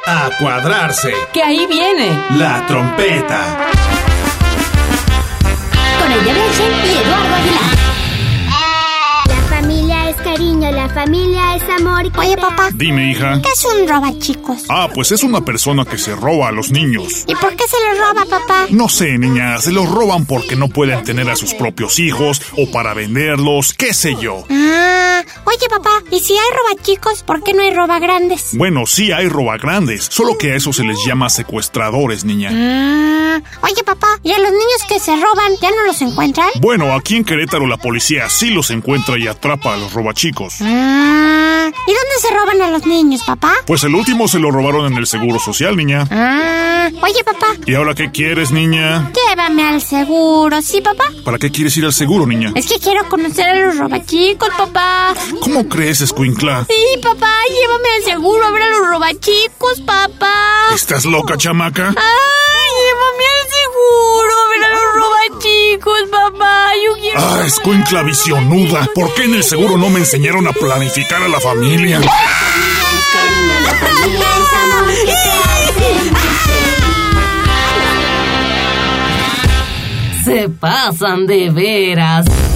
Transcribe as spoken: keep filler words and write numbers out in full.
A cuadrarse. Que ahí viene la trompeta. Con el Virgen y Eduardo Aguilar. La familia es cariño, la familia es amor. Oye, papá. Dime, hija. ¿Qué es un robachicos? Ah, pues es una persona que se roba a los niños. ¿Y por qué se los roba, papá? No sé, niña, se los roban porque no pueden tener a sus propios hijos o para venderlos, qué sé yo. Ah, oye, papá, ¿y si hay robachicos, por qué no hay robagrandes? Bueno, sí hay robagrandes, solo que a eso se les llama secuestradores, niña. Ah, oye, papá, ¿y a los niños que se roban ya no los encuentran? Bueno, aquí en Querétaro la policía sí los encuentra y atrapa a los robachicos. Ah, ¿y dónde se roban a los niños, papá? Pues el último se lo robaron en el Seguro Social, niña. Ah, oye, papá. ¿Y ahora qué quieres, niña? Llévame al seguro, ¿sí, papá? ¿Para qué quieres ir al seguro, niña? Es que quiero conocer a los robachicos, papá. ¿Cómo crees, escuincla? Sí, papá, llévame al seguro a ver a los robachicos, papá. ¿Estás loca, chamaca? ¡Ay, llévame al seguro a ver a los robachicos, papá! Yo quiero... ¡Ah, escuincla visionuda! ¿Por qué en el seguro no me enseñaron a planificar a la familia? Se pasan de veras.